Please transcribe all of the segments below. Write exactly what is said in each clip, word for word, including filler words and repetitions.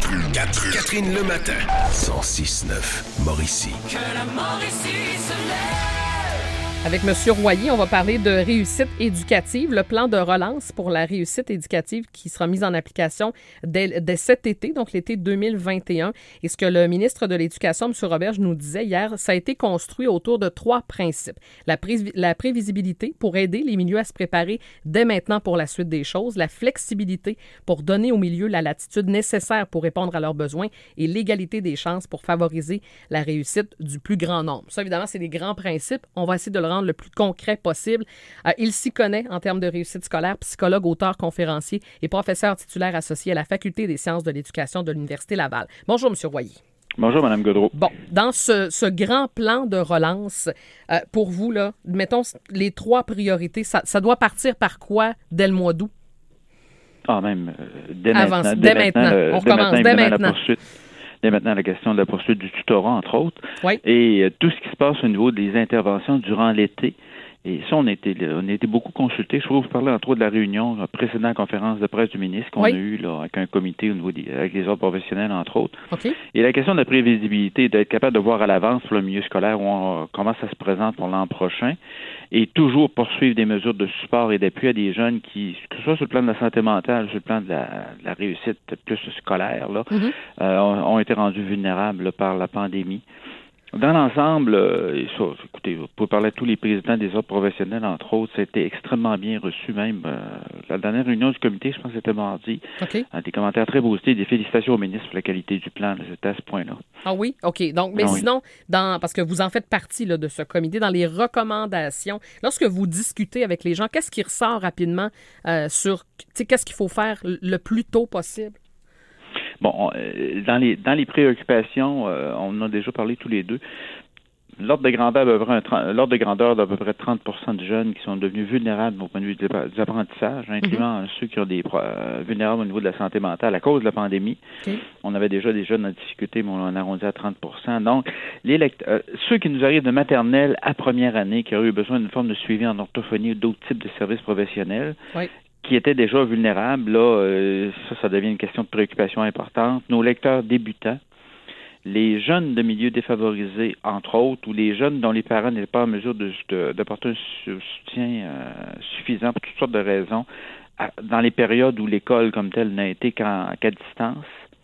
Catherine, Catherine le matin. cent six neuf Mauricie. Que la Mauricie se lève. Avec M. Royer, on va parler de réussite éducative, le plan de relance pour la réussite éducative qui sera mis en application dès, dès cet été, donc l'été deux mille vingt et un. Et ce que le ministre de l'Éducation, M. Roberge, nous disait hier, ça a été construit autour de trois principes. La, pré- la prévisibilité pour aider les milieux à se préparer dès maintenant pour la suite des choses, la flexibilité pour donner aux milieux la latitude nécessaire pour répondre à leurs besoins et l'égalité des chances pour favoriser la réussite du plus grand nombre. Ça, évidemment, c'est des grands principes. On va essayer de le rendre le plus concret possible. Euh, il s'y connaît en termes de réussite scolaire, psychologue, auteur, conférencier et professeur titulaire associé à la Faculté des sciences de l'éducation de l'Université Laval. Bonjour, M. Royer. Bonjour, Mme Gaudreau. Bon, dans ce, ce grand plan de relance, euh, pour vous, là, mettons les trois priorités, ça, ça doit partir par quoi dès le mois d'août? Ah, même euh, dès Avance, maintenant. Dès, dès maintenant. maintenant. Euh, On dès recommence maintenant, dès maintenant. La poursuite. Dès maintenant, la question de la poursuite du tutorat, entre autres. Oui. Et euh, tout ce qui se passe au niveau des interventions durant l'été. Et ça, on a été, on a été beaucoup consultés. Je voudrais vous parler entre autres de la réunion, la précédente conférence de presse du ministre qu'on oui. a eue là, avec un comité au niveau des, avec les ordres professionnels, entre autres. Okay. Et la question de la prévisibilité, d'être capable de voir à l'avance pour le milieu scolaire où on, comment ça se présente pour l'an prochain, et toujours poursuivre des mesures de support et d'appui à des jeunes qui, que ce soit sur le plan de la santé mentale, sur le plan de la, de la réussite plus scolaire, là, mm-hmm. euh, ont, ont été rendus vulnérables là, par la pandémie. Dans l'ensemble, euh, ça, écoutez, pour parler de tous les présidents des ordres professionnels, entre autres, c'était extrêmement bien reçu même. Euh, la dernière réunion du comité, je pense que c'était mardi. Okay. Euh, des commentaires très positifs, des félicitations au ministre pour la qualité du plan. Là, c'était à ce point-là. Ah oui? OK. Donc, mais non, sinon, oui. dans, parce que vous en faites partie là, de ce comité, dans les recommandations, lorsque vous discutez avec les gens, qu'est-ce qui ressort rapidement euh, sur, tu sais, qu'est-ce qu'il faut faire le plus tôt possible? Bon, euh, dans les dans les préoccupations, euh, on en a déjà parlé tous les deux. L'ordre de grandeur d'à peu près, l'ordre de grandeur d'à peu près trente pour cent de jeunes qui sont devenus vulnérables au point de vue des apprentissage, incluant mm-hmm. ceux qui ont des euh, vulnérables au niveau de la santé mentale à cause de la pandémie. Okay. On avait déjà des jeunes en difficulté, mais on en a arrondi à trente pour cent. Donc, les lect- euh, ceux qui nous arrivent de maternelle à première année, qui auraient eu besoin d'une forme de suivi en orthophonie ou d'autres types de services professionnels, oui. qui étaient déjà vulnérables, là, euh, ça, ça devient une question de préoccupation importante. Nos lecteurs débutants, les jeunes de milieux défavorisés, entre autres, ou les jeunes dont les parents n'étaient pas en mesure de, de, d'apporter un soutien euh, suffisant pour toutes sortes de raisons, à, dans les périodes où l'école comme telle n'a été qu'à, qu'à distance.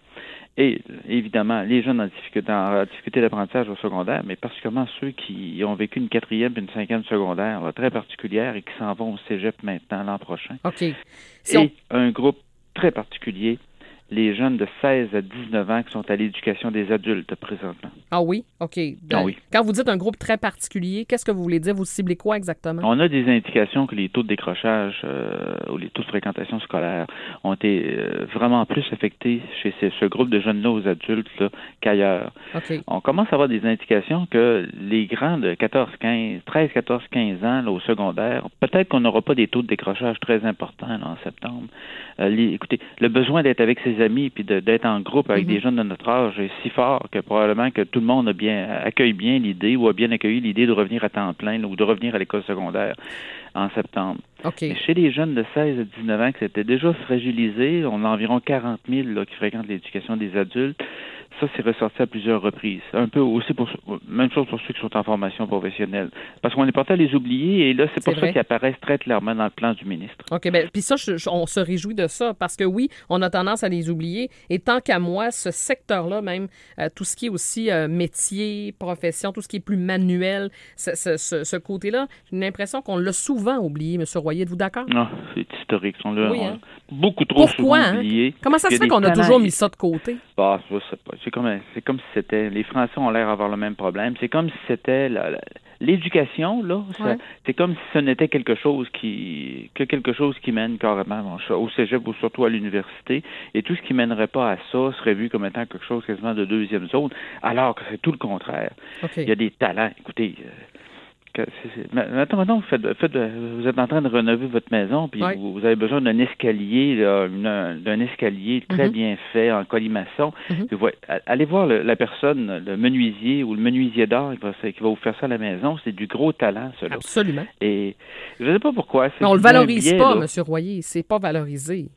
Et évidemment, les jeunes en difficulté, en difficulté d'apprentissage au secondaire, mais particulièrement ceux qui ont vécu une quatrième et une cinquième secondaire là, très particulière et qui s'en vont au cégep maintenant l'an prochain. OK. Si et on... un groupe très particulier, les jeunes de seize à dix-neuf ans qui sont à l'éducation des adultes présentement. Ah oui? OK. Donc, ah oui. Quand vous dites un groupe très particulier, qu'est-ce que vous voulez dire? Vous ciblez quoi exactement? On a des indications que les taux de décrochage euh, ou les taux de fréquentation scolaire ont été euh, vraiment plus affectés chez ces, ce groupe de jeunes-là aux adultes là, qu'ailleurs. Okay. On commence à avoir des indications que les grands de quatorze, quinze, treize, quatorze, quinze ans là, au secondaire, peut-être qu'on n'aura pas des taux de décrochage très importants là, en septembre. Euh, les, écoutez, le besoin d'être avec ses amis puis de, d'être en groupe avec mm-hmm. des jeunes de notre âge est si fort que probablement que tout le monde a bien accueille bien l'idée ou a bien accueilli l'idée de revenir à temps plein là, ou de revenir à l'école secondaire en septembre. Okay. Mais chez les jeunes de seize à dix-neuf ans qui s'étaient déjà fragilisés, on a environ quarante mille là, qui fréquentent l'éducation des adultes. Ça, c'est ressorti à plusieurs reprises. Un peu aussi pour même chose pour ceux qui sont en formation professionnelle. Parce qu'on est porté à les oublier et là, c'est, c'est pour vrai. Ça qu'ils apparaissent très clairement dans le plan du ministre. OK, bien, puis ça, je, je, on se réjouit de ça parce que oui, on a tendance à les oublier. Et tant qu'à moi, ce secteur-là, même, euh, tout ce qui est aussi euh, métier, profession, tout ce qui est plus manuel, ce, ce, ce, ce côté-là, j'ai l'impression qu'on l'a souvent oublié, M. Royer. Êtes-vous d'accord? Non, c'est historique. On l'a oui, hein? on, beaucoup trop Pourquoi, souvent oublié. Hein? Comment ça se fait qu'on a talents... toujours mis ça de côté? Bah, je sais pas. C'est comme, c'est comme si c'était... Les Français ont l'air d'avoir le même problème. C'est comme si c'était... La, la, l'éducation, là, ça, ouais. c'est comme si ce n'était quelque chose qui... que quelque chose qui mène carrément au cégep ou surtout à l'université. Et tout ce qui mènerait pas à ça serait vu comme étant quelque chose quasiment de deuxième zone, alors que c'est tout le contraire. Okay. Il y a des talents. Écoutez... Euh, Que c'est, c'est, maintenant, maintenant vous, faites, faites, vous êtes en train de rénover votre maison, puis oui. vous, vous avez besoin d'un escalier, là, une, d'un escalier très mm-hmm. bien fait en colimaçon. Mm-hmm. Puis vous, allez voir le, la personne, le menuisier ou le menuisier d'art qui va, qui va vous faire ça à la maison. C'est du gros talent, cela. Absolument. Et je ne sais pas pourquoi. Mais on le valorise biais, pas, M. Royer. C'est pas valorisé.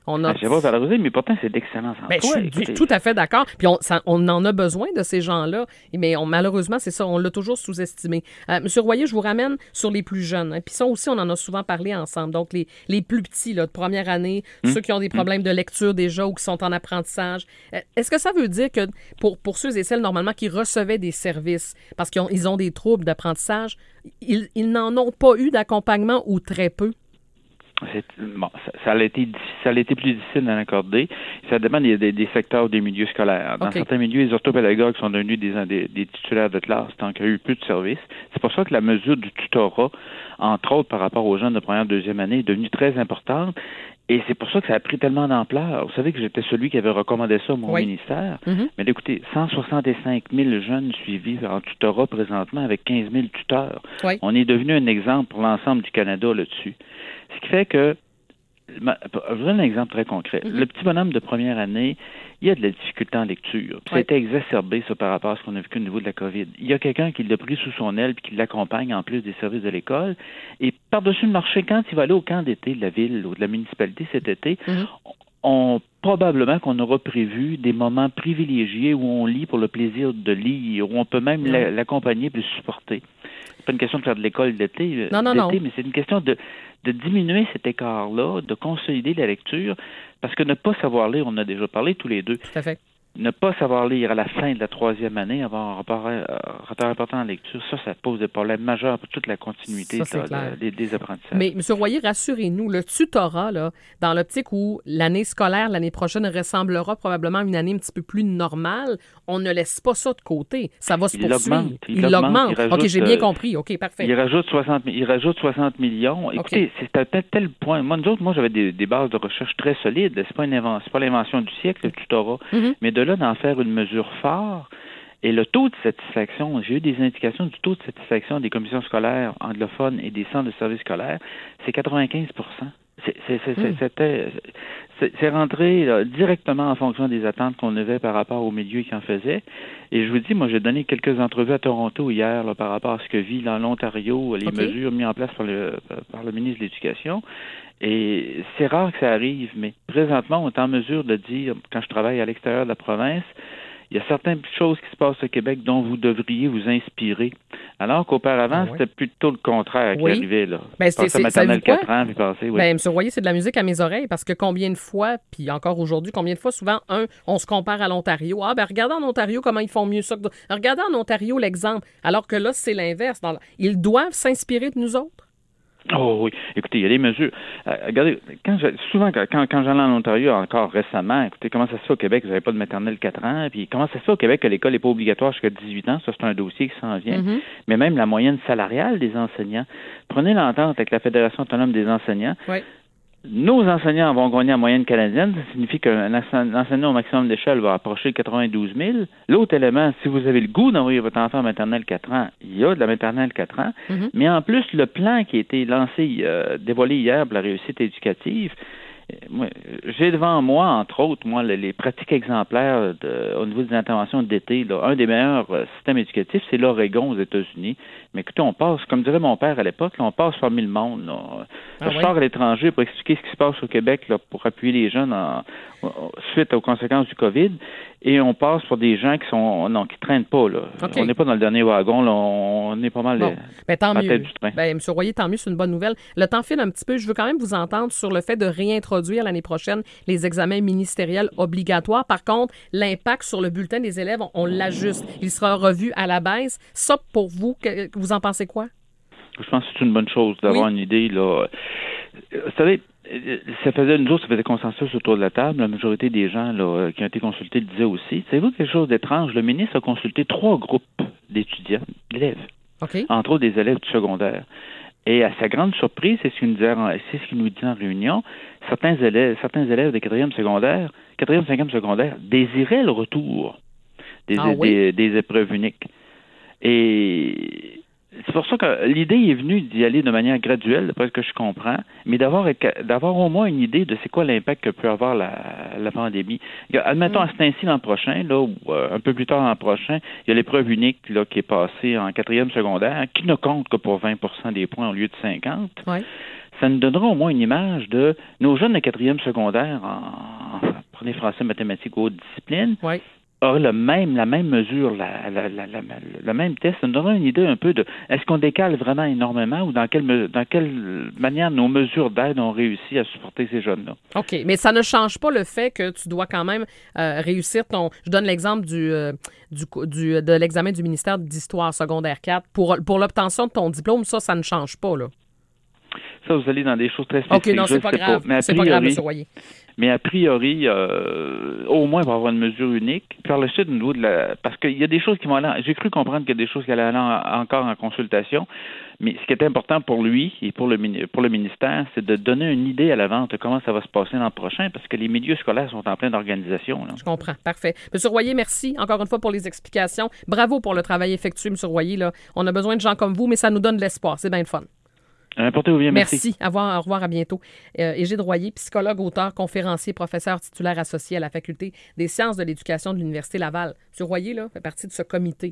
On a... Ah, je sais pas valoriser, mais pourtant, c'est d'excellents emplois. Ben, je suis Écoutez, tout à fait d'accord. Puis on, ça, on en a besoin de ces gens-là, mais on, malheureusement, c'est ça, on l'a toujours sous-estimé. Euh, Monsieur Royer, je vous ramène sur les plus jeunes. Hein. Puis ça aussi, on en a souvent parlé ensemble. Donc, les, les plus petits, là, de première année, mmh. ceux qui ont des problèmes mmh. de lecture déjà ou qui sont en apprentissage. Euh, est-ce que ça veut dire que pour, pour ceux et celles, normalement, qui recevaient des services parce qu'ils ont, ils ont des troubles d'apprentissage, ils, ils n'en ont pas eu d'accompagnement ou très peu? C'est, bon, ça, ça, a été, ça a été plus difficile d'en accorder. Ça dépend des, des, des secteurs des milieux scolaires. Dans okay. certains milieux, les orthopédagogues sont devenus des, des, des titulaires de classe tant qu'il y a eu plus de services. C'est pour ça que la mesure du tutorat, entre autres par rapport aux jeunes de première, deuxième année, est devenue très importante. Et c'est pour ça que ça a pris tellement d'ampleur. Vous savez que j'étais celui qui avait recommandé ça à mon oui. ministère. Mm-hmm. Mais écoutez, cent soixante-cinq mille jeunes suivis en tutorat présentement avec quinze mille tuteurs. Oui. On est devenu un exemple pour l'ensemble du Canada là-dessus. Ce qui fait que, je vous donne un exemple très concret. Mm-hmm. Le petit bonhomme de première année, il y a de la difficulté en lecture. Puis oui. Ça a été exacerbé, ça, par rapport à ce qu'on a vécu au niveau de la COVID. Il y a quelqu'un qui l'a pris sous son aile et qui l'accompagne en plus des services de l'école. Et par-dessus le marché, quand il va aller au camp d'été de la ville ou de la municipalité cet été, mm-hmm. on, probablement qu'on aura prévu des moments privilégiés où on lit pour le plaisir de lire, où on peut même mm-hmm. l'accompagner et le supporter. C'est pas une question de faire de l'école d'été, non, non, d'été non. mais c'est une question de de diminuer cet écart-là, de consolider la lecture, parce que ne pas savoir lire, on en a déjà parlé tous les deux. Tout à fait. Ne pas savoir lire à la fin de la troisième année, avoir un rapport, euh, rapport important en lecture, ça, ça pose des problèmes majeurs pour toute la continuité ça, là, de, des, des apprentissages. Mais, M. Royer, rassurez-nous, le tutorat, là, dans l'optique où l'année scolaire, l'année prochaine, ressemblera probablement à une année un petit peu plus normale, on ne laisse pas ça de côté. Ça va se il poursuivre. L'augmente, il, il l'augmente. l'augmente. Il rajoute, OK, j'ai bien compris. OK, parfait. Il rajoute soixante, il rajoute soixante millions. Écoutez, okay. c'est à tel, tel point. Moi, nous autres, moi, j'avais des, des bases de recherche très solides. C'est pas une invention, c'est pas l'invention du siècle, le tutorat. Mm-hmm. Mais de là, d'en faire une mesure fort. Et le taux de satisfaction, j'ai eu des indications du taux de satisfaction des commissions scolaires anglophones et des centres de services scolaires, c'est quatre-vingt-quinze pour cent. C'est, c'est, c'est, mm. c'était, c'est, c'est rentré là, directement en fonction des attentes qu'on avait par rapport au milieu qui en faisait. Et je vous dis, moi, j'ai donné quelques entrevues à Toronto hier là, par rapport à ce que vit dans l'Ontario, les okay. mesures mises en place par le, par le ministre de l'Éducation. Et c'est rare que ça arrive, mais présentement, on est en mesure de dire, quand je travaille à l'extérieur de la province, il y a certaines choses qui se passent au Québec dont vous devriez vous inspirer. Alors qu'auparavant, ah ouais. c'était plutôt le contraire oui. qui arrivait. Là. Ben, c'est, c'est, maternelle quatre ans, puis passer, oui. Ben, M. Royer, c'est de la musique à mes oreilles, parce que combien de fois, puis encore aujourd'hui, combien de fois, souvent, un, on se compare à l'Ontario. Ah, ben regardez en Ontario comment ils font mieux ça. Que... Regardez en Ontario l'exemple. Alors que là, c'est l'inverse. Dans... Ils doivent s'inspirer de nous autres. Oh oui. Écoutez, il y a des mesures. Euh, regardez, quand je, souvent, quand, quand j'allais en Ontario, encore récemment, écoutez, comment ça se fait au Québec, vous n'avez pas de maternelle quatre ans, puis comment ça se fait au Québec que l'école n'est pas obligatoire jusqu'à dix-huit ans, ça c'est un dossier qui s'en vient, mm-hmm. mais même la moyenne salariale des enseignants. Prenez l'entente avec la Fédération autonome des enseignants. Oui. Nos enseignants vont gagner en moyenne canadienne. Ça signifie qu'un enseignant au maximum d'échelle va approcher quatre-vingt-douze mille. L'autre élément, si vous avez le goût d'envoyer votre enfant en maternelle quatre ans, il y a de la maternelle quatre ans. Mm-hmm. Mais en plus, le plan qui a été lancé, euh, dévoilé hier pour la réussite éducative, moi, j'ai devant moi, entre autres, moi, les, les pratiques exemplaires de, au niveau des interventions d'été. Là, un des meilleurs euh, systèmes éducatifs, c'est l'Oregon aux États-Unis. Mais écoutez, on passe, comme dirait mon père à l'époque, là, on passe parmi le monde. Là. Ah je oui? sors à l'étranger pour expliquer ce qui se passe au Québec, là, pour appuyer les jeunes en, en, suite aux conséquences du COVID. Et on passe pour des gens qui sont non, qui traînent pas. Là. Okay. On n'est pas dans le dernier wagon, là, on est pas mal bon. ben, tant à la mieux. tête du train. Ben, M. Royer, tant mieux, c'est une bonne nouvelle. Le temps file un petit peu. Je veux quand même vous entendre sur le fait de réintroduire l'année prochaine les examens ministériels obligatoires. Par contre, l'impact sur le bulletin des élèves, on, on l'ajuste. Il sera revu à la baisse. Ça, pour vous, que, vous en pensez quoi? Je pense que c'est une bonne chose d'avoir oui. une idée. Là. Vous savez, ça faisait, nous autres, ça faisait consensus autour de la table. La majorité des gens là, qui ont été consultés le disaient aussi. Savez-vous quelque chose d'étrange? Le ministre a consulté trois groupes d'étudiants, d'élèves, okay. entre autres des élèves du secondaire. Et à sa grande surprise, c'est ce qu'il nous disait en, c'est ce qu'il nous dit en réunion, certains élèves, certains élèves de quatrième secondaire, quatrième, cinquième secondaire, désiraient le retour des, ah, oui? des, des épreuves uniques. Et c'est pour ça que l'idée est venue d'y aller de manière graduelle, d'après ce que je comprends, mais d'avoir, d'avoir au moins une idée de c'est quoi l'impact que peut avoir la, la pandémie. Admettons, à cet ainsi l'an prochain, là, ou euh, un peu plus tard l'an prochain, il y a l'épreuve unique là, qui est passée en quatrième secondaire, qui ne compte que pour vingt pour cent des points au lieu de cinquante. Ouais. ça nous donnera au moins une image de nos jeunes de quatrième secondaire en, en prenez français, mathématiques, haute discipline, oui. aura le même, la même mesure, la, la, la, la, le même test. Ça nous donnera une idée un peu de est-ce qu'on décale vraiment énormément ou dans quelle, dans quelle manière nos mesures d'aide ont réussi à supporter ces jeunes-là. OK, mais ça ne change pas le fait que tu dois quand même euh, réussir ton... Je donne l'exemple du, euh, du, du, de l'examen du ministère d'Histoire secondaire quatre. Pour, pour l'obtention de ton diplôme, ça, ça ne change pas, là. Ça, vous allez dans des choses très spécifiques. OK, non, c'est pas grave. Pas. C'est pas grave, M. Royer. Mais a priori, euh, au moins, il va y avoir une mesure unique. Par le suite, au niveau de la... Parce qu'il y a des choses qui vont aller... J'ai cru comprendre qu'il y a des choses qui allaient aller en... encore en consultation. Mais ce qui est important pour lui et pour le, pour le ministère, c'est de donner une idée à l'avance de comment ça va se passer l'an prochain, parce que les milieux scolaires sont en pleine organisation. Là. Je comprends. Parfait. M. Royer, merci encore une fois pour les explications. Bravo pour le travail effectué, M. Royer. Là. On a besoin de gens comme vous, mais ça nous donne de l'espoir. C'est bien le fun. N'importe où bien, merci. Merci. Au revoir, au revoir, à bientôt. Euh, Égide Royer, psychologue, auteur, conférencier, professeur titulaire associé à la Faculté des sciences de l'éducation de l'Université Laval. M. Royer, là, fait partie de ce comité